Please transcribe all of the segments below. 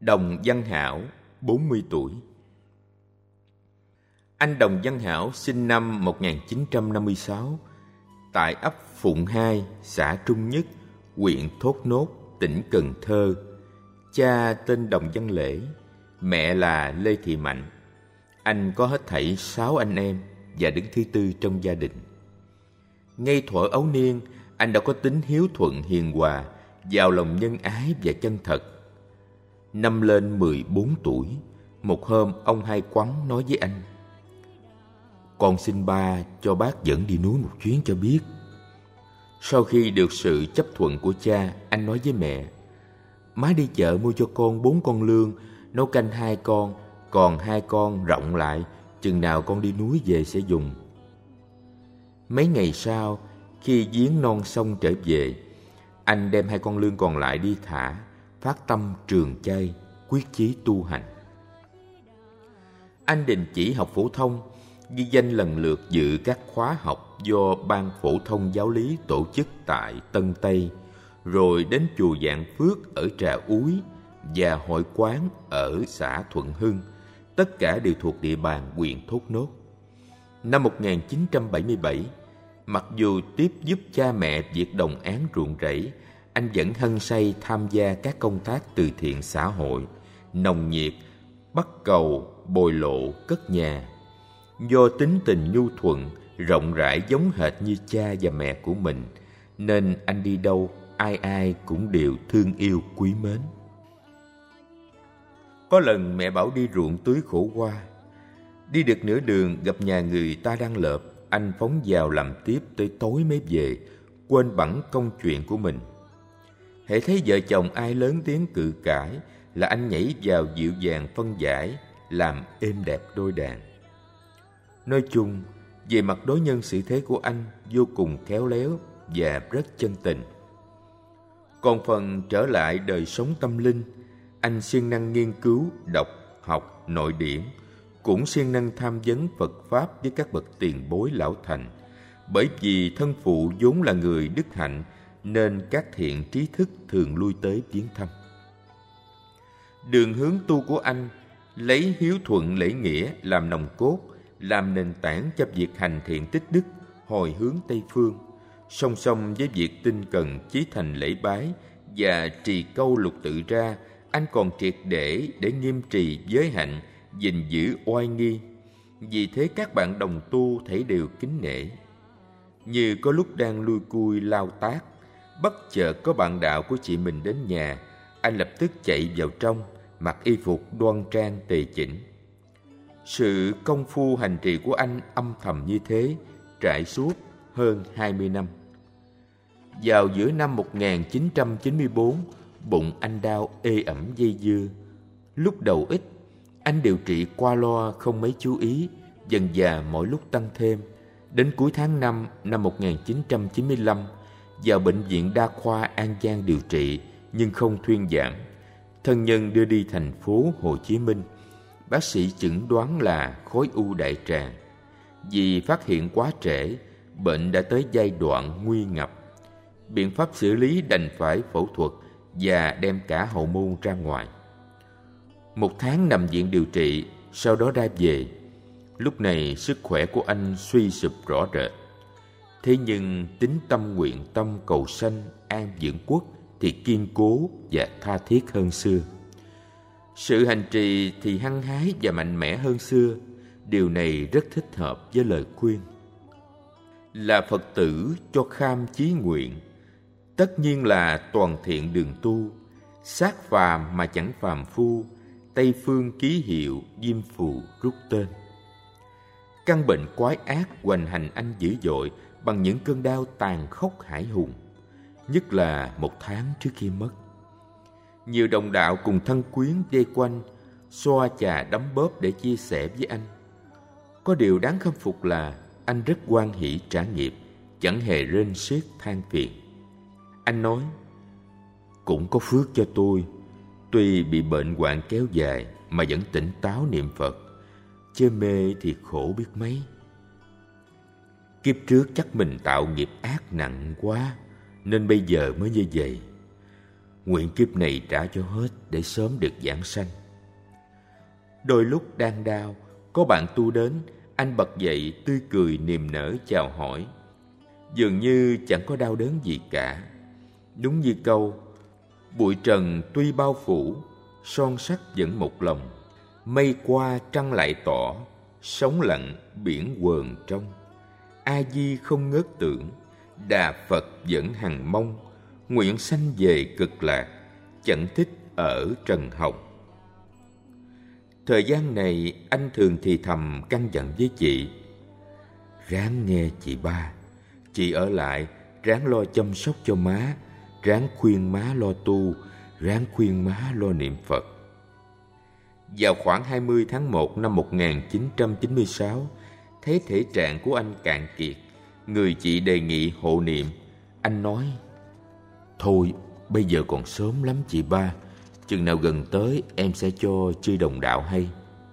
Đồng Văn Hảo, 40 tuổi. Anh Đồng Văn Hảo sinh năm 1956 tại ấp Phụng 2, xã Trung Nhất, huyện Thốt Nốt, tỉnh Cần Thơ. Cha tên Đồng Văn Lễ, mẹ là Lê Thị Mạnh. Anh có hết thảy 6 anh em và đứng thứ tư trong gia đình. Ngay thuở ấu niên, anh đã có tính hiếu thuận hiền hòa, giàu lòng nhân ái và chân thật. Năm lên 14 tuổi, một hôm ông Hai Quắn nói với anh: "Con xin ba cho bác dẫn đi núi một chuyến cho biết." Sau khi được sự chấp thuận của cha, anh nói với mẹ: "Má đi chợ mua cho con 4 con lương, nấu canh 2 con, còn 2 con rộng lại, chừng nào con đi núi về sẽ dùng." Mấy ngày sau, khi giếng non xong trở về, anh đem 2 con lương còn lại đi thả, phát tâm trường chay, quyết chí tu hành. Anh đình chỉ học phổ thông, ghi danh lần lượt dự các khóa học do Ban Phổ thông Giáo lý tổ chức tại Tân Tây, rồi đến chùa Vạn Phước ở Trà Úi và hội quán ở xã Thuận Hưng, tất cả đều thuộc địa bàn huyện Thốt Nốt. Năm 1977, mặc dù tiếp giúp cha mẹ việc đồng áng ruộng rẫy, anh vẫn hăng say tham gia các công tác từ thiện xã hội, nồng nhiệt, bắt cầu, bồi lộ, cất nhà. Do tính tình nhu thuận, rộng rãi giống hệt như cha và mẹ của mình, nên anh đi đâu, ai ai cũng đều thương yêu quý mến. Có lần mẹ bảo đi ruộng tưới khổ qua. Đi được nửa đường gặp nhà người ta đang lợp, anh phóng vào làm tiếp tới tối mới về, quên bẵng công chuyện của mình. Hễ thấy vợ chồng ai lớn tiếng cự cãi là anh nhảy vào dịu dàng phân giải, làm êm đẹp đôi đàn. Nói chung, về mặt đối nhân xử thế của anh vô cùng khéo léo và rất chân tình. Còn phần trở lại đời sống tâm linh, anh siêng năng nghiên cứu, đọc, học, nội điển, cũng siêng năng tham vấn Phật Pháp với các bậc tiền bối lão thành. Bởi vì thân phụ vốn là người đức hạnh, nên các thiện trí thức thường lui tới viếng thăm. Đường hướng tu của anh lấy hiếu thuận lễ nghĩa làm nòng cốt, làm nền tảng cho việc hành thiện tích đức, hồi hướng Tây phương. Song song với việc tinh cần chí thành lễ bái và trì câu lục tự ra, anh còn triệt để nghiêm trì giới hạnh, gìn giữ oai nghi. Vì thế các bạn đồng tu thấy đều kính nể. Như có lúc đang lui cui lao tác, bất chợt có bạn đạo của chị mình đến nhà, anh lập tức chạy vào trong, mặc y phục đoan trang tề chỉnh. Sự công phu hành trì của anh âm thầm như thế, trải suốt hơn 20 năm. Vào giữa năm 1994, bụng anh đau ê ẩm dây dưa. Lúc đầu ít, anh điều trị qua loa không mấy chú ý, dần dà mỗi lúc tăng thêm. Đến cuối tháng 5 năm 1995, vào bệnh viện đa khoa An Giang điều trị nhưng không thuyên giảm. Thân nhân đưa đi thành phố Hồ Chí Minh. Bác sĩ chẩn đoán là khối u đại tràng. Vì phát hiện quá trễ, bệnh đã tới giai đoạn nguy ngập. Biện pháp xử lý đành phải phẫu thuật và đem cả hậu môn ra ngoài. 1 tháng nằm viện điều trị, sau đó ra về. Lúc này sức khỏe của anh suy sụp rõ rệt. Thế nhưng tính tâm nguyện tâm cầu sanh an dưỡng quốc thì kiên cố và tha thiết hơn xưa. Sự hành trì thì hăng hái và mạnh mẽ hơn xưa. Điều này rất thích hợp với lời khuyên. Là Phật tử cho kham chí nguyện, tất nhiên là toàn thiện đường tu. Sát phàm mà chẳng phàm phu, Tây phương ký hiệu diêm phù rút tên. Căn bệnh quái ác hoành hành anh dữ dội bằng những cơn đau tàn khốc hãi hùng, nhất là 1 tháng trước khi mất. Nhiều đồng đạo cùng thân quyến vây quanh, xoa chà đấm bóp để chia sẻ với anh. Có điều đáng khâm phục là anh rất hoan hỷ trả nghiệp, chẳng hề rên xiết than phiền. Anh nói: "Cũng có phước cho tôi, tuy bị bệnh hoạn kéo dài mà vẫn tỉnh táo niệm Phật, chớ mê thì khổ biết mấy. Kiếp trước chắc mình tạo nghiệp ác nặng quá, nên bây giờ mới như vậy. nguyện kiếp này trả cho hết để sớm được giảng sanh. Đôi lúc đang đau, có bạn tu đến, anh bật dậy tươi cười niềm nở chào hỏi. Dường như chẳng có đau đớn gì cả. Đúng như câu, bụi trần tuy bao phủ, son sắt vẫn một lòng. Mây qua trăng lại tỏ, sóng lặng biển quờn trong. A Di không ngớt tưởng, Đà Phật vẫn hằng mong. Nguyện sanh về cực lạc, chẳng thích ở trần hồng. Thời gian này anh thường thì thầm căn dặn với chị: ráng nghe chị ba, chị ở lại ráng lo chăm sóc cho má, ráng khuyên má lo tu, ráng khuyên má lo niệm Phật. Vào khoảng 20 tháng 1 năm 1996, thấy thể trạng của anh cạn kiệt, người chị đề nghị hộ niệm. Anh nói: thôi, bây giờ còn sớm lắm chị ba, chừng nào gần tới em sẽ cho chư đồng đạo hay.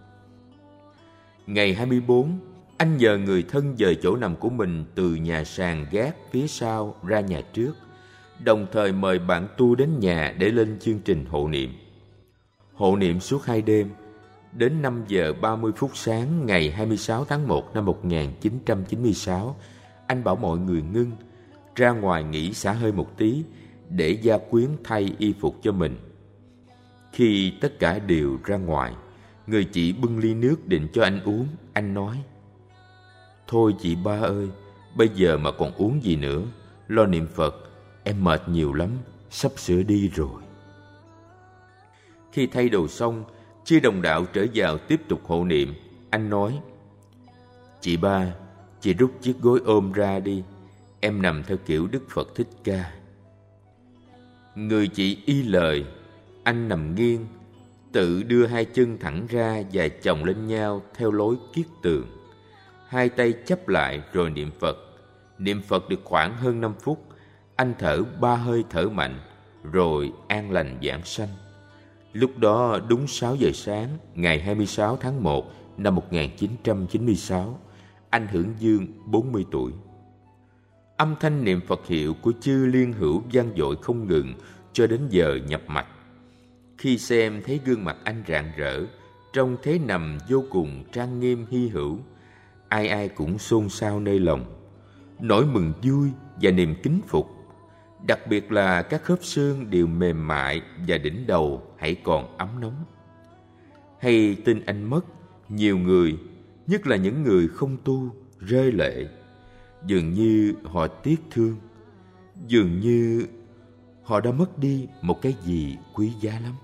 Ngày 24, anh nhờ người thân dời chỗ nằm của mình từ nhà sàn gác phía sau ra nhà trước, đồng thời mời bạn tu đến nhà để lên chương trình hộ niệm. Hộ niệm suốt 2 đêm, đến 5 giờ 30 phút sáng ngày 26 tháng 1 năm 1996, anh bảo mọi người ngưng, ra ngoài nghỉ xả hơi một tí để gia quyến thay y phục cho mình. Khi tất cả đều ra ngoài, người chị bưng ly nước định cho anh uống. Anh nói: thôi chị ba ơi, bây giờ mà còn uống gì nữa, lo niệm Phật, em mệt nhiều lắm, sắp sửa đi rồi. Khi thay đồ xong, chư đồng đạo trở vào tiếp tục hộ niệm. Anh nói: chị ba, chị rút chiếc gối ôm ra đi, em nằm theo kiểu Đức Phật Thích Ca. Người chị y lời. Anh nằm nghiêng, tự đưa 2 chân thẳng ra và chồng lên nhau theo lối kiết tường. 2 tay chắp lại rồi niệm Phật. Niệm Phật được khoảng hơn 5 phút, anh thở 3 hơi thở mạnh, rồi an lành giảng sanh. Lúc đó đúng 6 giờ sáng, ngày 26 tháng 1 năm 1996, anh hưởng dương 40 tuổi. Âm thanh niệm Phật hiệu của chư liên hữu vang dội không ngừng cho đến giờ nhập mạch. Khi xem thấy gương mặt anh rạng rỡ, trong thế nằm vô cùng trang nghiêm hy hữu, ai ai cũng xôn xao nơi lòng, nỗi mừng vui và niềm kính phục. Đặc biệt là các khớp xương đều mềm mại và đỉnh đầu hãy còn ấm nóng. Hay tin anh mất, nhiều người, nhất là những người không tu, rơi lệ. Dường như họ tiếc thương, dường như họ đã mất đi một cái gì quý giá lắm.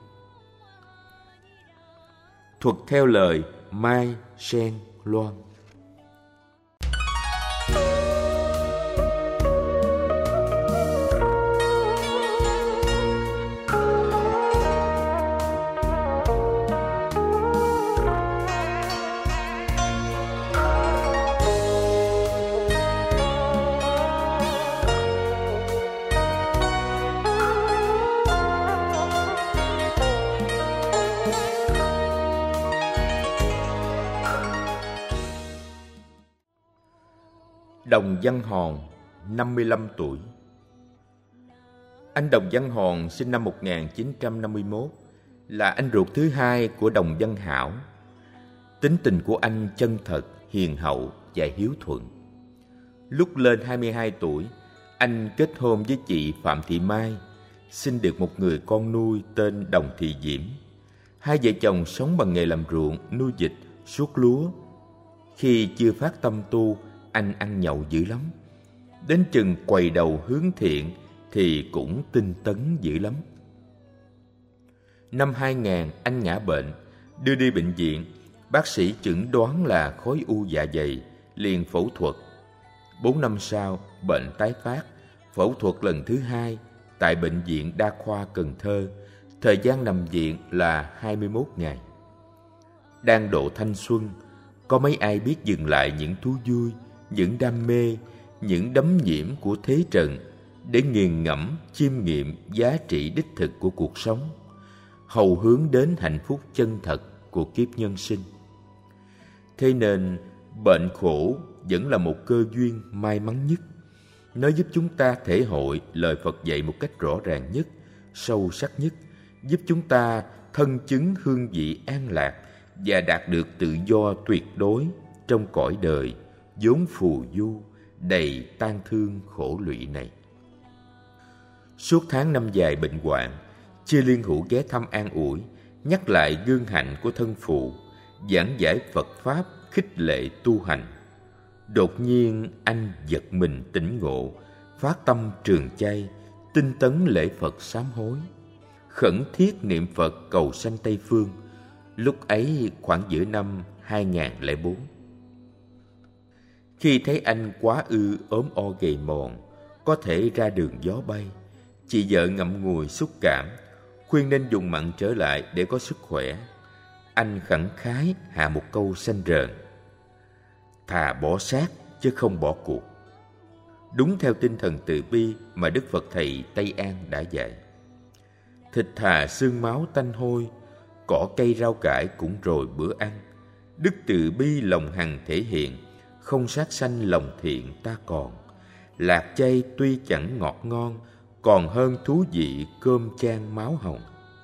Thuật theo lời Mai Sen Loan. Đồng Văn Hòn, 55 tuổi. Anh Đồng Văn Hòn sinh năm 1951, là anh ruột thứ hai của Đồng Văn Hảo. Tính tình của anh chân thật, hiền hậu và hiếu thuận. Lúc lên 22 tuổi, anh kết hôn với chị Phạm Thị Mai, sinh được một người con nuôi tên Đồng Thị Diễm. Hai vợ chồng sống bằng nghề làm ruộng, nuôi vịt, suốt lúa. Khi chưa phát tâm tu, anh ăn nhậu dữ lắm. Đến chừng quầy đầu hướng thiện thì cũng tinh tấn dữ lắm. Năm 2000, anh ngã bệnh, đưa đi bệnh viện. Bác sĩ chẩn đoán là khối u dạ dày, liền phẫu thuật. 4 năm sau, bệnh tái phát, phẫu thuật lần thứ 2 tại Bệnh viện Đa khoa Cần Thơ. Thời gian nằm viện là 21 ngày. Đang độ thanh xuân, có mấy ai biết dừng lại những thú vui, những đam mê, những đấm nhiễm của thế trần để nghiền ngẫm, chiêm nghiệm giá trị đích thực của cuộc sống, hầu hướng đến hạnh phúc chân thật của kiếp nhân sinh. Thế nên, bệnh khổ vẫn là một cơ duyên may mắn nhất. Nó giúp chúng ta thể hội lời Phật dạy một cách rõ ràng nhất: sâu sắc nhất, giúp chúng ta thân chứng hương vị an lạc và đạt được tự do tuyệt đối trong cõi đời vốn phù du, đầy tang thương khổ lụy này. Suốt tháng năm dài bệnh hoạn, Chư Liên Hữu ghé thăm an ủi, nhắc lại gương hạnh của thân phụ, giảng giải Phật Pháp, khích lệ tu hành. Đột nhiên anh giật mình tỉnh ngộ, phát tâm trường chay, tinh tấn lễ Phật sám hối, khẩn thiết niệm Phật cầu sanh Tây Phương. Lúc ấy khoảng giữa năm 2004. Khi thấy anh quá ốm o gầy mòn, có thể ra đường gió bay, chị vợ ngậm ngùi xúc cảm, khuyên nên dùng mặn trở lại để có sức khỏe. Anh khẳng khái hạ một câu sanh rờn: thà bỏ xác chứ không bỏ cuộc. Đúng theo tinh thần từ bi mà Đức Phật Thầy Tây An đã dạy. Thịt thà xương máu tanh hôi, cỏ cây rau cải cũng rồi bữa ăn. Đức từ bi lòng hằng thể hiện, không sát sanh lòng thiện ta còn. Lạc chay tuy chẳng ngọt ngon, còn hơn thú vị cơm chan máu hồng.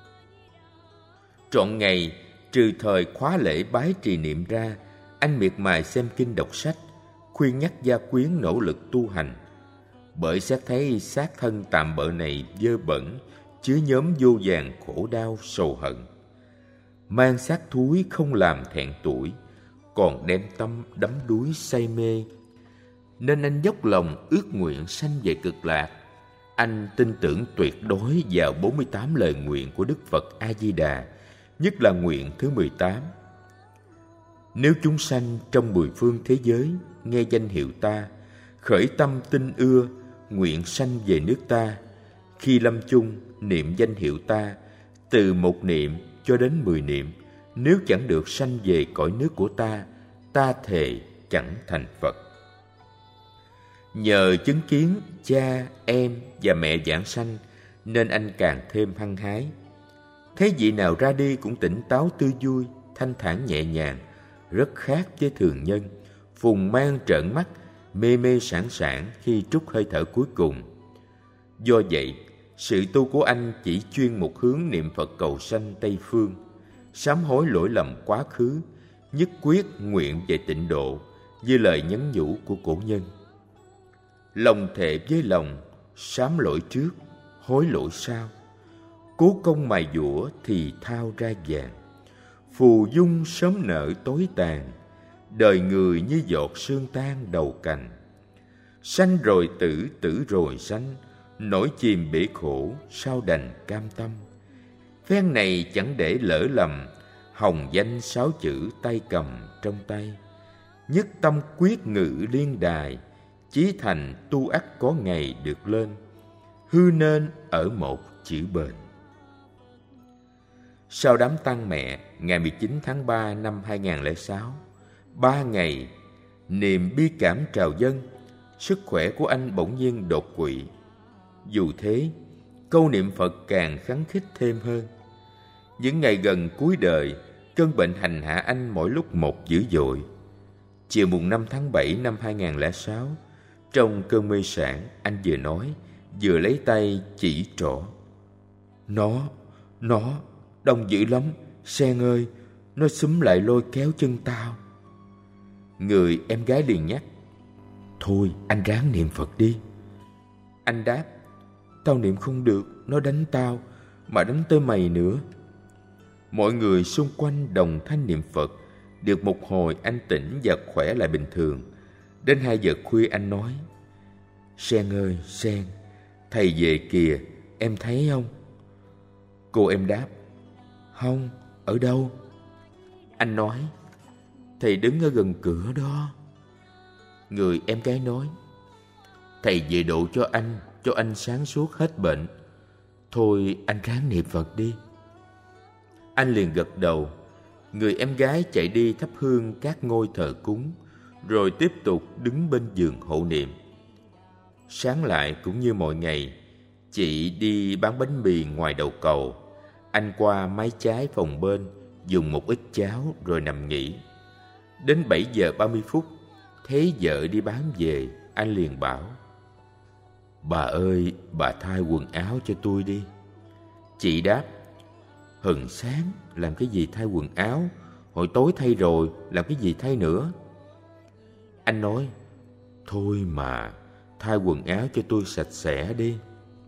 Trọn ngày, trừ thời khóa lễ bái trì niệm ra, anh miệt mài xem kinh đọc sách, khuyên nhắc gia quyến nỗ lực tu hành. Bởi xét thấy xác thân tạm bợ này dơ bẩn, chứa nhóm vô vàn khổ đau sầu hận. Mang xác thúi không làm thẹn tuổi, còn đem tâm đắm đuối say mê. Nên anh dốc lòng ước nguyện sanh về cực lạc. Anh tin tưởng tuyệt đối vào 48 lời nguyện của Đức Phật A-di-đà, nhất là nguyện thứ 18. Nếu chúng sanh trong 10 phương thế giới nghe danh hiệu ta, khởi tâm tin ưa, nguyện sanh về nước ta, khi lâm chung niệm danh hiệu ta, từ một niệm cho đến 10 niệm, nếu chẳng được sanh về cõi nước của ta, ta thề chẳng thành Phật. Nhờ chứng kiến cha, em và mẹ giảng sanh, nên anh càng thêm hăng hái. Thấy vị nào ra đi cũng tỉnh táo tươi vui, thanh thản nhẹ nhàng, rất khác với thường nhân, phùng mang trợn mắt, mê mê sảng sảng khi trút hơi thở cuối cùng. Do vậy, sự tu của anh chỉ chuyên một hướng niệm Phật cầu sanh Tây Phương, sám hối lỗi lầm quá khứ, nhất quyết nguyện về tịnh độ, như lời nhắn nhủ của cổ nhân. Lòng thệ với lòng, sám lỗi trước, hối lỗi sau. Cố công mài dũa thì thao ra vàng, phù dung sớm nở tối tàn, đời người như giọt sương tan đầu cành. Sanh rồi tử, tử rồi sanh, nổi chìm bể khổ sao đành cam tâm. Phen này chẳng để lỡ lầm, hồng danh 6 chữ tay cầm trong tay. Nhất tâm quyết ngự liên đài, chí thành tu ắt có ngày được lên, hư nên ở một chữ bền. Sau đám tang mẹ ngày 19 tháng 3 năm 2006, 3 ngày niềm bi cảm trào dâng, sức khỏe của anh bỗng nhiên đột quỵ. Dù thế, câu niệm Phật càng khắng khích thêm hơn. Những ngày gần cuối đời, cơn bệnh hành hạ anh mỗi lúc một dữ dội. Chiều mùng 5 tháng 7 năm 2006, trong cơn mê sảng, anh vừa nói, vừa lấy tay chỉ trỏ. Nó, đông dữ lắm, Sen ơi, nó xúm lại lôi kéo chân tao. Người em gái liền nhắc, thôi anh ráng niệm Phật đi. Anh đáp, tao niệm không được, nó đánh tao, mà đánh tới mày nữa. Mọi người xung quanh đồng thanh niệm Phật. Được một hồi anh tỉnh và khỏe lại bình thường. Đến 2 giờ khuya anh nói, Sen ơi, Sen, thầy về kìa, em thấy không? Cô em đáp, không, ở đâu? Anh nói, thầy đứng ở gần cửa đó. Người em gái nói, thầy về độ cho anh sáng suốt hết bệnh. Thôi anh ráng niệm Phật đi. Anh liền gật đầu. Người em gái chạy đi thắp hương các ngôi thờ cúng, rồi tiếp tục đứng bên giường hộ niệm. Sáng lại cũng như mọi ngày, chị đi bán bánh mì ngoài đầu cầu. Anh qua mái trái phòng bên, dùng một ít cháo rồi nằm nghỉ. Đến 7 giờ 30 phút, thấy vợ đi bán về, anh liền bảo, bà ơi, bà thay quần áo cho tôi đi. Chị đáp: Hừng sáng làm cái gì thay quần áo, hồi tối thay rồi làm cái gì thay nữa. Anh nói: Thôi mà, thay quần áo cho tôi sạch sẽ đi.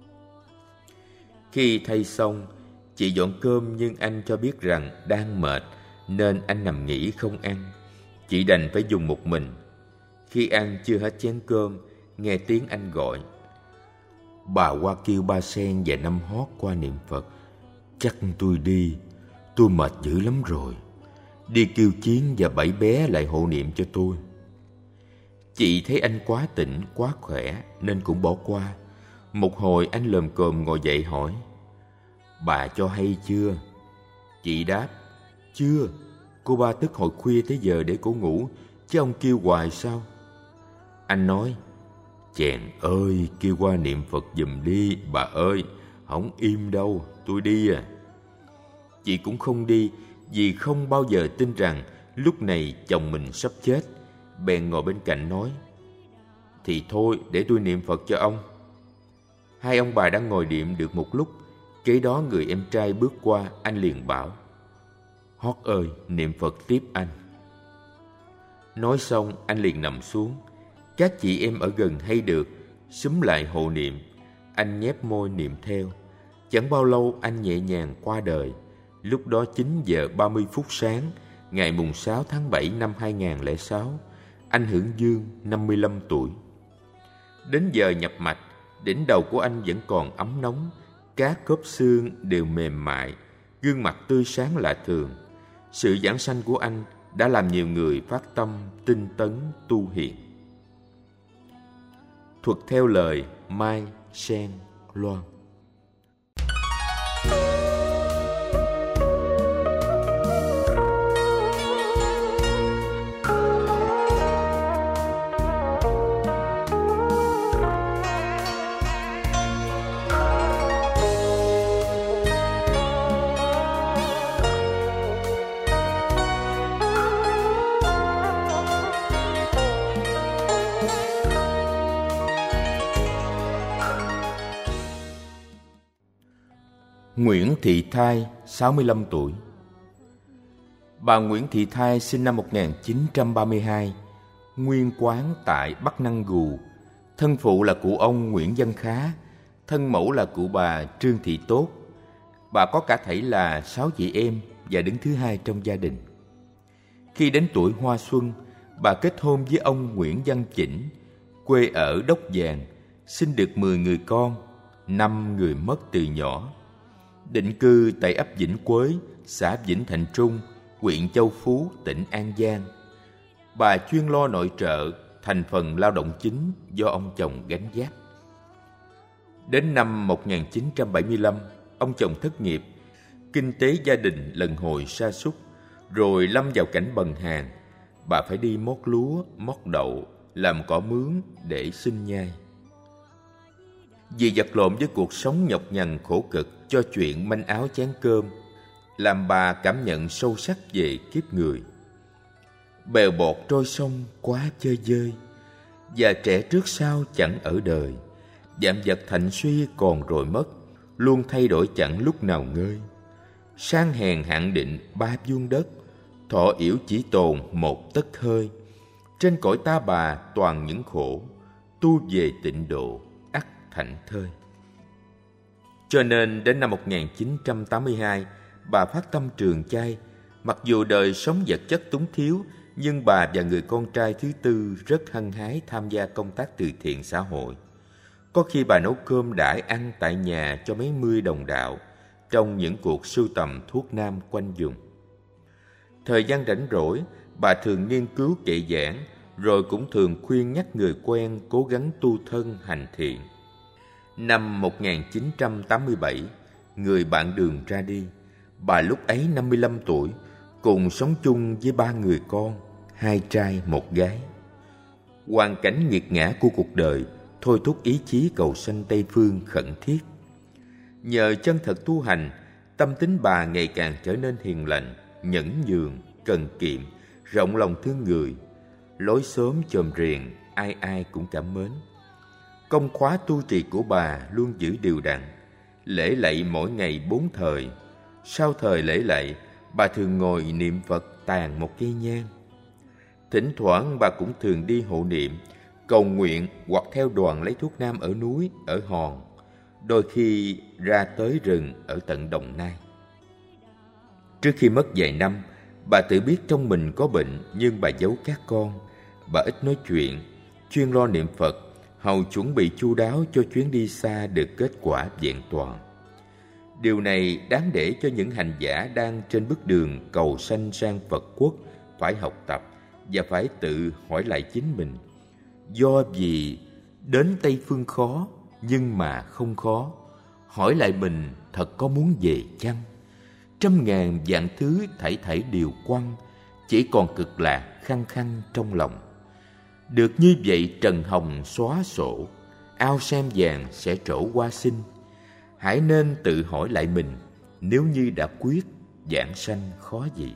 Khi thay xong, chị dọn cơm, nhưng anh cho biết rằng đang mệt nên anh nằm nghỉ không ăn. Chị đành phải dùng một mình. Khi ăn chưa hết chén cơm, nghe tiếng anh gọi: Bà qua kêu ba sen và năm hót qua niệm Phật. Chắc tôi đi, tôi mệt dữ lắm rồi. Đi kêu Chiến và bảy bé lại hộ niệm cho tôi. Chị thấy anh quá tỉnh, quá khỏe nên cũng bỏ qua. Một hồi anh lồm cồm ngồi dậy hỏi: Bà cho hay chưa? Chị đáp: Chưa, cô ba thức hồi khuya tới giờ để cổ ngủ, chứ ông kêu hoài sao? Anh nói: Chèn ơi, kêu qua niệm Phật giùm đi, bà ơi, không im đâu, tôi đi à. Chị cũng không đi, vì không bao giờ tin rằng lúc này chồng mình sắp chết. Bèn ngồi bên cạnh nói: Thì thôi, để tôi niệm Phật cho ông. Hai ông bà đang ngồi niệm được một lúc, kế đó người em trai bước qua. Anh liền bảo: Hót ơi, niệm Phật tiếp anh. Nói xong anh liền nằm xuống. Các chị em ở gần hay được, xúm lại hộ niệm. Anh nhép môi niệm theo. Chẳng bao lâu anh nhẹ nhàng qua đời. Lúc đó 9 giờ 30 phút sáng, ngày mùng 6 tháng 7 năm 2006, anh hưởng dương 55 tuổi. Đến giờ nhập mạch, đỉnh đầu của anh vẫn còn ấm nóng, các khớp xương đều mềm mại, gương mặt tươi sáng lạ thường. Sự giảng sanh của anh đã làm nhiều người phát tâm tinh tấn tu hiền. Thuật theo lời Mai Sen Loan. Nguyễn Thị Thai, 65 tuổi. Bà Nguyễn Thị Thai sinh năm 1932, nguyên quán tại Bắc Năng Gù. Thân phụ là cụ ông Nguyễn Văn Khá, thân mẫu là cụ bà Trương Thị Tốt. Bà có cả thảy là 6 chị em và đứng thứ hai trong gia đình. Khi đến tuổi hoa xuân, bà kết hôn với ông Nguyễn Văn Chỉnh, quê ở Đốc Vàng, sinh được 10 người con, 5 người mất từ nhỏ. Định cư tại ấp Vĩnh Quới, xã Vĩnh Thạnh Trung, huyện Châu Phú, tỉnh An Giang. Bà chuyên lo nội trợ, thành phần lao động chính do ông chồng gánh vác. Đến năm 1975, ông chồng thất nghiệp, kinh tế gia đình lần hồi sa sút, rồi lâm vào cảnh bần hàn. Bà phải đi mót lúa, mót đậu, làm cỏ mướn để sinh nhai. Vì vật lộn với cuộc sống nhọc nhằn khổ cực cho chuyện manh áo chén cơm, làm bà cảm nhận sâu sắc về kiếp người. Bèo bọt trôi sông quá chơi vơi, và trẻ trước sau chẳng ở đời. Vạn vật thạnh suy còn rồi mất, luôn thay đổi chẳng lúc nào ngơi. Sang hèn hạn định 3 vuông đất, thọ yểu chỉ tồn 1 tấc hơi. Trên cõi ta bà toàn những khổ, tu về tịnh độ ắt thảnh thơi. Cho nên đến năm 1982, bà phát tâm trường chay. Mặc dù đời sống vật chất túng thiếu, nhưng bà và người con trai thứ tư rất hăng hái tham gia công tác từ thiện xã hội. Có khi bà nấu cơm đãi ăn tại nhà cho mấy mươi đồng đạo trong những cuộc sưu tầm thuốc nam quanh vùng. Thời gian rảnh rỗi, bà thường nghiên cứu kệ giảng, rồi cũng thường khuyên nhắc người quen cố gắng tu thân hành thiện. Năm 1987, người bạn đường ra đi. Bà lúc ấy 55 tuổi, cùng sống chung với 3 người con, 2 trai 1 gái. Hoàn cảnh nghiệt ngã của cuộc đời thôi thúc ý chí cầu sanh Tây Phương khẩn thiết. Nhờ chân thật tu hành, tâm tính bà ngày càng trở nên hiền lành, nhẫn nhường, cần kiệm, rộng lòng thương người. Lối xóm chòm riềng, ai ai cũng cảm mến. Công khóa tu trì của bà luôn giữ đều đặn, lễ lạy mỗi ngày 4 thời. Sau thời lễ lạy, bà thường ngồi niệm Phật tàn một cây nhang. Thỉnh thoảng bà cũng thường đi hộ niệm, cầu nguyện hoặc theo đoàn lấy thuốc nam ở núi, ở hòn, đôi khi ra tới rừng ở tận Đồng Nai. Trước khi mất vài năm, bà tự biết trong mình có bệnh, nhưng bà giấu các con. Bà ít nói chuyện, chuyên lo niệm Phật, hầu chuẩn bị chu đáo cho chuyến đi xa được kết quả vẹn toàn. Điều này đáng để cho những hành giả đang trên bước đường cầu sanh sang Phật quốc phải học tập và phải tự hỏi lại chính mình. Do gì đến Tây Phương khó, nhưng mà không khó? Hỏi lại mình thật có muốn về chăng? Trăm ngàn vạn thứ thảy thảy đều quăng, chỉ còn cực lạc khăng khăng trong lòng. Được như vậy trần hồng xóa sổ, ao sen vàng sẽ trổ hoa sinh. Hãy nên tự hỏi lại mình, nếu như đã quyết, vãng sanh khó gì.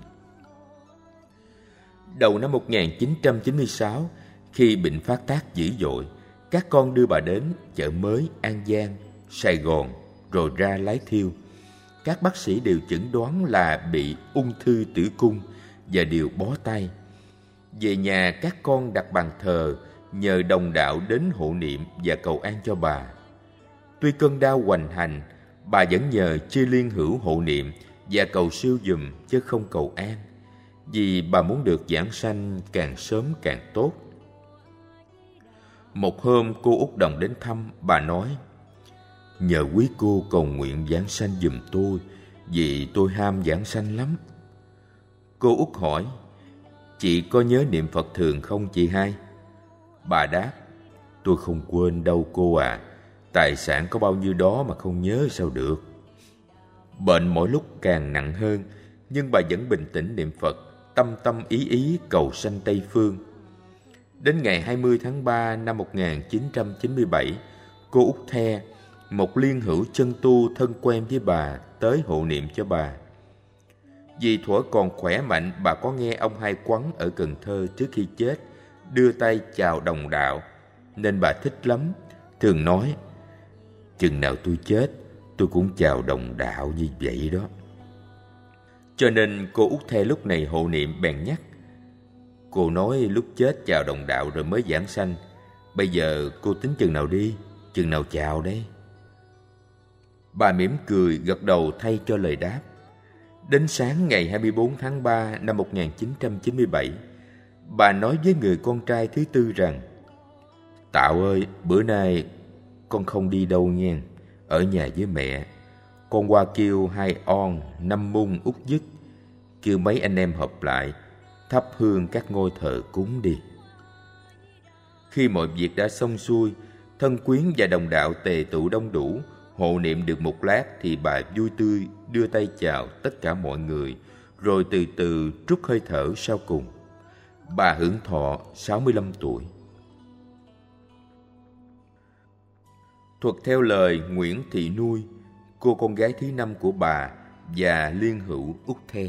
Đầu năm 1996, khi bệnh phát tác dữ dội, các con đưa bà đến chợ Mới, An Giang, Sài Gòn, rồi ra Lái Thiêu. Các bác sĩ đều chẩn đoán là bị ung thư tử cung và đều bó tay. Về nhà, các con đặt bàn thờ, nhờ đồng đạo đến hộ niệm và cầu an cho bà. Tuy cơn đau hoành hành, bà vẫn nhờ chư liên hữu hộ niệm và cầu siêu giùm chứ không cầu an, vì bà muốn được vãng sanh càng sớm càng tốt. Một hôm cô Út Đồng đến thăm, bà nói: nhờ quý cô cầu nguyện vãng sanh giùm tôi, vì tôi ham vãng sanh lắm. Cô Út hỏi: chị có nhớ niệm Phật thường không chị hai? Bà đáp: tôi không quên đâu cô à, tài sản có bao nhiêu đó mà không nhớ sao được. Bệnh mỗi lúc càng nặng hơn, nhưng bà vẫn bình tĩnh niệm Phật, tâm tâm ý ý cầu sanh Tây Phương. Đến ngày 20 tháng 3 năm 1997, cô Út The, một liên hữu chân tu thân quen với bà, tới hộ niệm cho bà. Vì thuở còn khỏe mạnh, bà có nghe ông Hai Quắn ở Cần Thơ trước khi chết đưa tay chào đồng đạo, nên bà thích lắm, thường nói: chừng nào tôi chết, tôi cũng chào đồng đạo như vậy đó. Cho nên cô Út The lúc này hộ niệm bèn nhắc: cô nói lúc chết chào đồng đạo rồi mới vãng sanh, bây giờ cô tính chừng nào đi, chừng nào chào đây? Bà mỉm cười gật đầu thay cho lời đáp. Đến sáng ngày 24 tháng 3 năm 1997, bà nói với người con trai thứ tư rằng: Tạo ơi, bữa nay con không đi đâu nghe, ở nhà với mẹ. Con qua kêu hai on, năm mung út dứt, kêu mấy anh em họp lại, thắp hương các ngôi thờ cúng đi. Khi mọi việc đã xong xuôi, thân quyến và đồng đạo tề tụ đông đủ, hộ niệm được một lát thì bà vui tươi đưa tay chào tất cả mọi người, rồi từ từ trút hơi thở sau cùng. Bà hưởng thọ 65 tuổi. Thuật theo lời Nguyễn Thị Nuôi, cô con gái thứ 5 của bà và liên hữu Út The.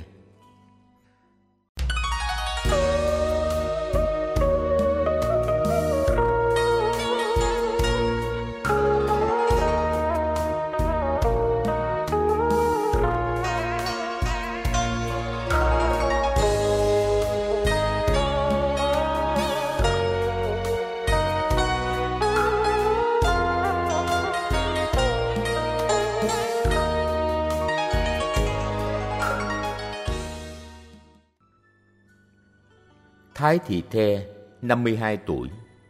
Thái Thị The, 52 tuổi.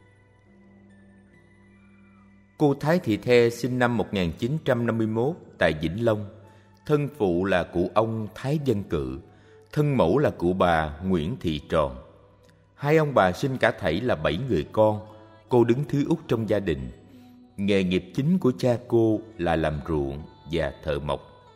Cô Thái Thị The sinh năm 1951 tại Vĩnh Long. Thân phụ là cụ ông Thái Văn Cự, thân mẫu là cụ bà Nguyễn Thị Tròn. Hai ông bà sinh cả thảy là 7 người con, cô đứng thứ út trong gia đình. Nghề nghiệp chính của cha cô là làm ruộng và thợ mộc.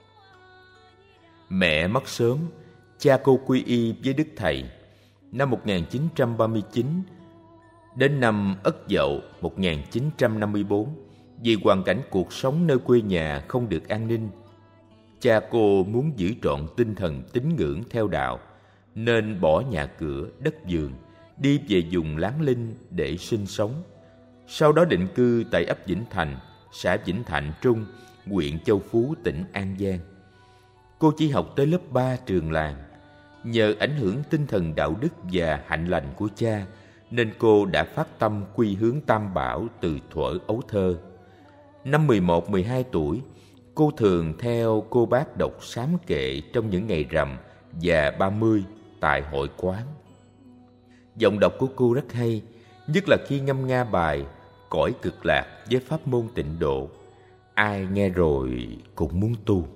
Mẹ mất sớm, cha cô quy y với Đức Thầy. Năm 1939 đến năm Ất Dậu 1954, vì hoàn cảnh cuộc sống nơi quê nhà không được an ninh, cha cô muốn giữ trọn tinh thần tín ngưỡng theo đạo, nên bỏ nhà cửa, đất vườn, đi về vùng Láng Linh để sinh sống. Sau đó định cư tại ấp Vĩnh Thành, xã Vĩnh Thạnh Trung huyện Châu Phú, tỉnh An Giang. Cô chỉ học tới lớp 3 trường làng. Nhờ ảnh hưởng tinh thần đạo đức và hạnh lành của cha, nên cô đã phát tâm quy hướng Tam Bảo từ thuở ấu thơ. Năm 11-12 tuổi, cô thường theo cô bác đọc sám kệ trong những ngày rằm và 30 tại hội quán. Giọng đọc của cô rất hay, nhất là khi ngâm nga bài Cõi Cực Lạc với pháp môn Tịnh Độ. Ai nghe rồi cũng muốn tu.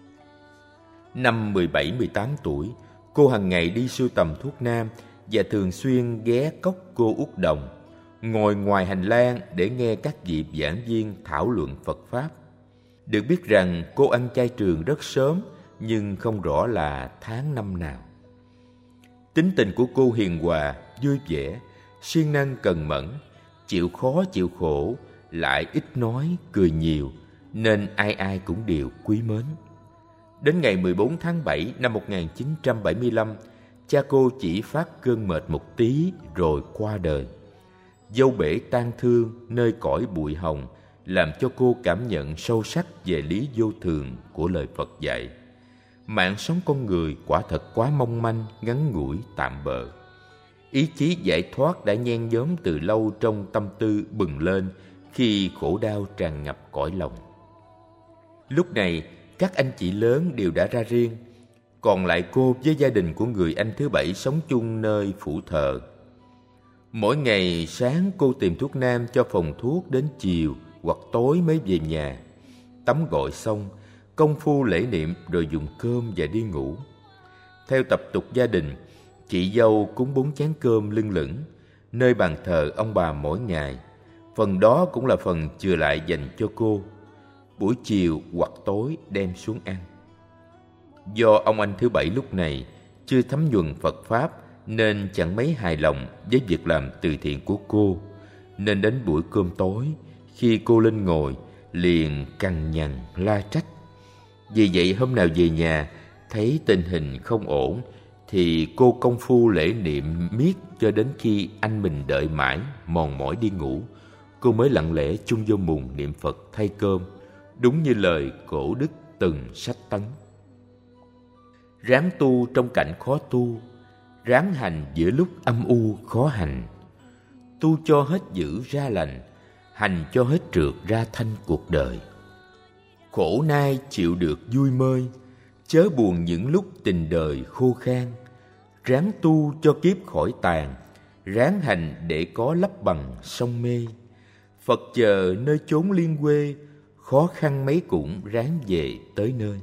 Năm 17-18 tuổi, cô hàng ngày đi sưu tầm thuốc nam và thường xuyên ghé cốc Cô Út Đồng, ngồi ngoài hành lang để nghe các vị giảng viên thảo luận Phật Pháp. Được biết rằng cô ăn chay trường rất sớm, nhưng không rõ là tháng năm nào. Tính tình của cô hiền hòa, vui vẻ, siêng năng cần mẫn, chịu khó chịu khổ, lại ít nói, cười nhiều, nên ai ai cũng đều quý mến. Đến ngày 14 tháng 7 năm 1975, cha cô chỉ phát cơn mệt một tí rồi qua đời. Dâu bể tang thương nơi cõi bụi hồng làm cho cô cảm nhận sâu sắc về lý vô thường của lời Phật dạy. Mạng sống con người quả thật quá mong manh, ngắn ngủi, tạm bợ. Ý chí giải thoát đã nhen nhóm từ lâu trong tâm tư bừng lên khi khổ đau tràn ngập cõi lòng. Lúc này, các anh chị lớn đều đã ra riêng, còn lại cô với gia đình của người anh thứ bảy sống chung nơi phủ thờ. Mỗi ngày sáng cô tìm thuốc nam cho phòng thuốc đến chiều hoặc tối mới về nhà. Tắm gội xong, công phu lễ niệm rồi dùng cơm và đi ngủ. Theo tập tục gia đình, chị dâu cúng 4 chén cơm lưng lửng nơi bàn thờ ông bà mỗi ngày. Phần đó cũng là phần chừa lại dành cho cô. Buổi chiều hoặc tối đem xuống ăn. Do ông anh thứ bảy lúc này chưa thấm nhuần Phật Pháp nên chẳng mấy hài lòng với việc làm từ thiện của cô, nên đến buổi cơm tối, khi cô lên ngồi liền cằn nhằn la trách. Vì vậy hôm nào về nhà thấy tình hình không ổn thì cô công phu lễ niệm miết cho đến khi anh mình đợi mãi mòn mỏi đi ngủ, cô mới lặng lẽ chung vô mùng niệm Phật thay cơm, đúng như lời cổ đức từng sách tấn. Ráng tu trong cảnh khó tu, ráng hành giữa lúc âm u khó hành. Tu cho hết dữ ra lành, hành cho hết trượt ra thanh cuộc đời. Khổ nay chịu được vui mơi, chớ buồn những lúc tình đời khô khan. Ráng tu cho kiếp khỏi tàn, ráng hành để có lấp bằng sông mê. Phật chờ nơi chốn liên quê, khó khăn mấy cũng ráng về tới nơi.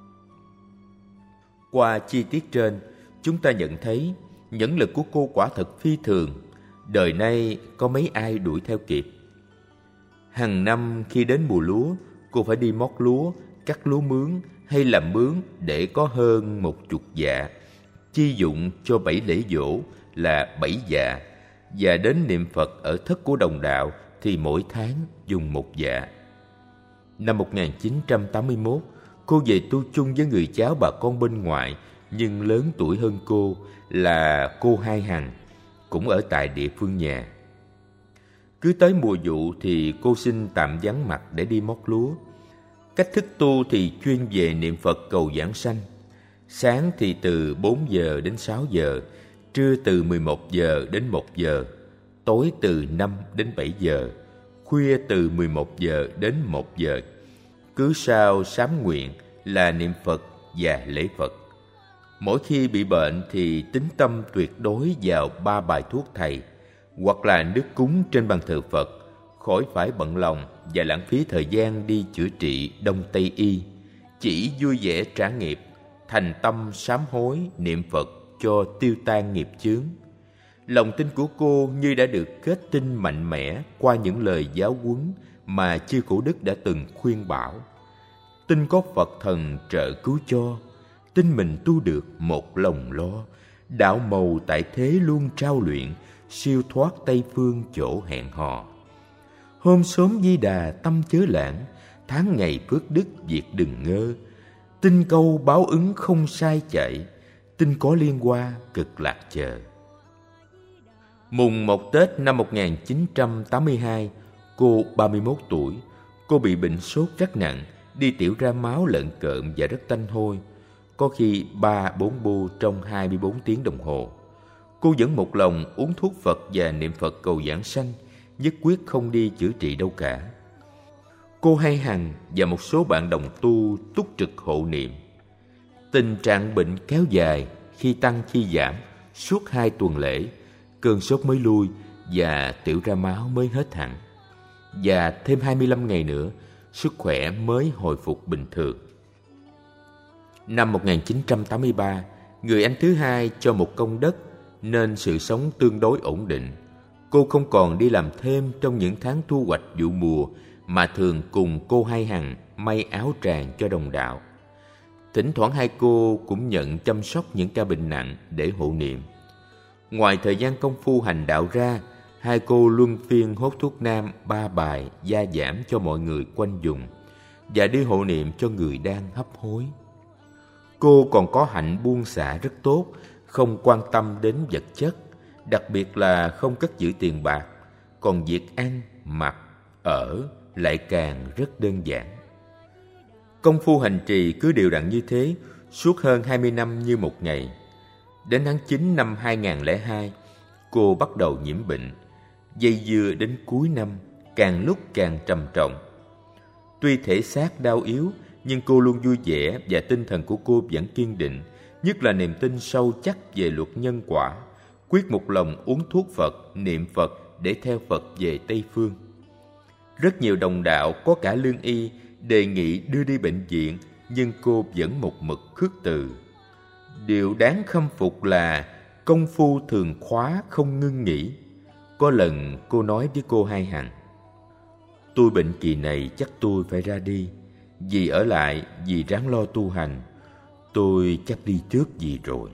Qua chi tiết trên, chúng ta nhận thấy nhẫn lực của cô quả thật phi thường, đời nay có mấy ai đuổi theo kịp. Hàng năm khi đến mùa lúa, cô phải đi mót lúa, cắt lúa mướn hay làm mướn để có hơn 10 dạ, chi dụng cho 7 lễ giỗ là 7 dạ, và đến niệm Phật ở thất của đồng đạo thì mỗi tháng dùng 1 dạ. Năm 1981, cô về tu chung với người cháu bà con bên ngoại nhưng lớn tuổi hơn cô là cô Hai Hằng, cũng ở tại địa phương nhà. Cứ tới mùa vụ thì cô xin tạm vắng mặt để đi mót lúa. Cách thức tu thì chuyên về niệm Phật cầu giảng sanh. Sáng thì từ 4 giờ đến 6 giờ, trưa từ 11 giờ đến 1 giờ, tối từ 5 đến 7 giờ, khuya từ 11 giờ đến 1 giờ. Cứ sau sám nguyện là niệm Phật và lễ Phật. Mỗi khi bị bệnh thì tín tâm tuyệt đối vào 3 bài thuốc thầy, hoặc là nước cúng trên bàn thờ Phật, khỏi phải bận lòng và lãng phí thời gian đi chữa trị Đông Tây y. Chỉ vui vẻ trả nghiệp, thành tâm sám hối niệm Phật cho tiêu tan nghiệp chướng. Lòng tin của cô như đã được kết tinh mạnh mẽ qua những lời giáo huấn mà chư Cổ Đức đã từng khuyên bảo. Tin có Phật thần trợ cứu cho, tin mình tu được một lòng lo, đạo màu tại thế luôn trao luyện, siêu thoát Tây phương chỗ hẹn hò. Hôm sớm Di Đà tâm chớ lãng, tháng ngày phước đức việc đừng ngơ. Tin câu báo ứng không sai chạy, tin có liên hoa cực lạc chờ. Mùng 1 Tết năm 1982, cô 31 tuổi, cô bị bệnh sốt rất nặng đi tiểu ra máu lợn cợm và rất tanh hôi, có khi 3-4 bu trong 24 tiếng đồng hồ. Cô vẫn một lòng uống thuốc Phật và niệm Phật cầu giảng sanh, nhất quyết không đi chữa trị đâu cả. Cô Hai Hằng và một số bạn đồng tu túc trực hộ niệm. Tình trạng bệnh kéo dài, khi tăng khi giảm, suốt 2 tuần lễ, cơn sốt mới lui và tiểu ra máu mới hết hẳn. Và thêm 25 ngày nữa, sức khỏe mới hồi phục bình thường. Năm 1983, người anh thứ hai cho một công đất nên sự sống tương đối ổn định. Cô không còn đi làm thêm trong những tháng thu hoạch vụ mùa mà thường cùng cô Hai Hằng may áo tràng cho đồng đạo. Thỉnh thoảng hai cô cũng nhận chăm sóc những ca bệnh nặng để hộ niệm. Ngoài thời gian công phu hành đạo ra, hai cô luân phiên hốt thuốc nam 3 bài gia giảm cho mọi người quanh vùng và đi hộ niệm cho người đang hấp hối. Cô còn có hạnh buông xả rất tốt, không quan tâm đến vật chất, đặc biệt là không cất giữ tiền bạc, còn việc ăn, mặc, ở lại càng rất đơn giản. Công phu hành trì cứ đều đặn như thế suốt hơn 20 năm như một ngày. Đến tháng 9 năm 2002, cô bắt đầu nhiễm bệnh, dây dưa đến cuối năm, càng lúc càng trầm trọng. Tuy thể xác đau yếu, nhưng cô luôn vui vẻ và tinh thần của cô vẫn kiên định, nhất là niềm tin sâu chắc về luật nhân quả, quyết một lòng uống thuốc Phật, niệm Phật để theo Phật về Tây Phương. Rất nhiều đồng đạo, có cả lương y, đề nghị đưa đi bệnh viện, nhưng cô vẫn một mực khước từ. Điều đáng khâm phục là công phu thường khóa không ngưng nghỉ. Có lần cô nói với cô Hai Hằng: tôi bệnh kỳ này chắc tôi phải ra đi, dì ở lại, dì ráng lo tu hành, tôi chắc đi trước dì rồi.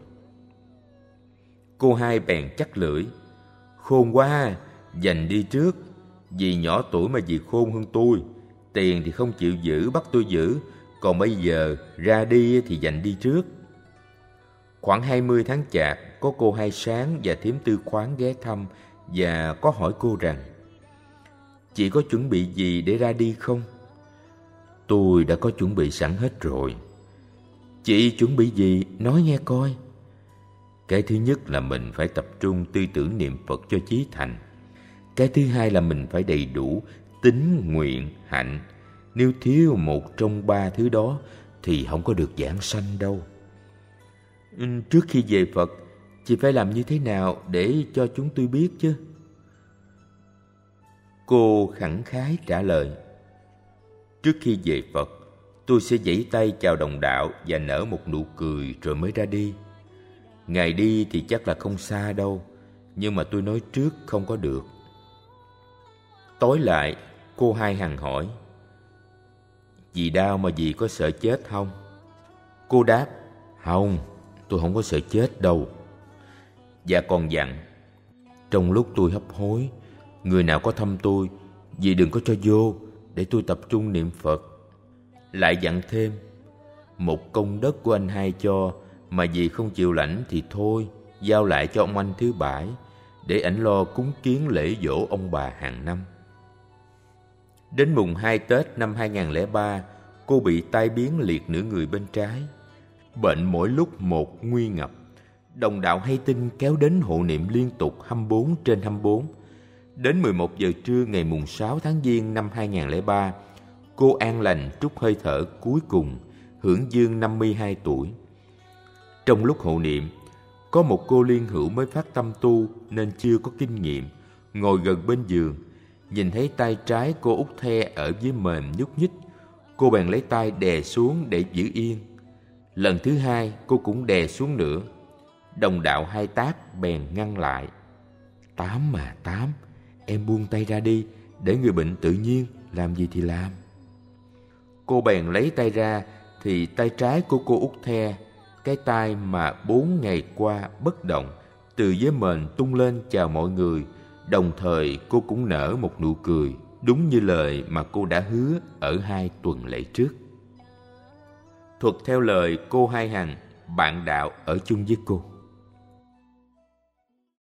Cô Hai bèn chắc lưỡi: khôn quá, dành đi trước, dì nhỏ tuổi mà dì khôn hơn tôi, tiền thì không chịu giữ bắt tôi giữ, còn bây giờ ra đi thì dành đi trước. Khoảng 20 tháng Chạp, có cô Hai Sáng và thím Tư Khoáng ghé thăm và có hỏi cô rằng: chị có chuẩn bị gì để ra đi không? Tôi đã có chuẩn bị sẵn hết rồi. Chị chuẩn bị gì? Nói nghe coi. Cái thứ nhất là mình phải tập trung tư tưởng niệm Phật cho chí thành. Cái thứ hai là mình phải đầy đủ tín, nguyện, hạnh. Nếu thiếu một trong 3 thứ đó thì không có được giảng sanh đâu. Trước khi về Phật, chị phải làm như thế nào để cho chúng tôi biết chứ? Cô khẳng khái trả lời: trước khi về Phật, tôi sẽ giãy tay chào đồng đạo và nở một nụ cười rồi mới ra đi. Ngày đi thì chắc là không xa đâu, nhưng mà tôi nói trước không có được. Tối lại, cô Hai Hằng hỏi: dì đau mà dì có sợ chết không? Cô đáp: không, tôi không có sợ chết đâu. Và còn dặn: trong lúc tôi hấp hối, người nào có thăm tôi, dì đừng có cho vô, để tôi tập trung niệm Phật. Lại dặn thêm: một công đất của anh Hai cho, mà dì không chịu lãnh thì thôi, giao lại cho ông anh thứ Bãi, để ảnh lo cúng kiến lễ dỗ ông bà hàng năm. Đến mùng 2 Tết năm 2003, cô bị tai biến liệt nửa người bên trái. Bệnh mỗi lúc một nguy ngập. Đồng đạo hay tin kéo đến hộ niệm liên tục 24/24. Đến 11 giờ trưa ngày mùng 6 tháng Giêng năm 2003, cô an lành trút hơi thở cuối cùng, hưởng dương 52 tuổi. Trong lúc hộ niệm, có một cô liên hữu mới phát tâm tu nên chưa có kinh nghiệm, ngồi gần bên giường, nhìn thấy tay trái cô út the ở dưới mền nhúc nhích, cô bèn lấy tay đè xuống để giữ yên. Lần thứ hai cô cũng đè xuống nữa. Đồng đạo Hai Tác bèn ngăn lại: Tám mà Tám, em buông tay ra đi, để người bệnh tự nhiên, làm gì thì làm. Cô bèn lấy tay ra thì tay trái của cô út the, cái tay mà 4 ngày qua bất động, từ dưới mền tung lên chào mọi người. Đồng thời cô cũng nở một nụ cười, đúng như lời mà cô đã hứa ở 2 tuần lễ trước. Thuật theo lời cô Hai Hằng, bạn đạo ở chung với cô.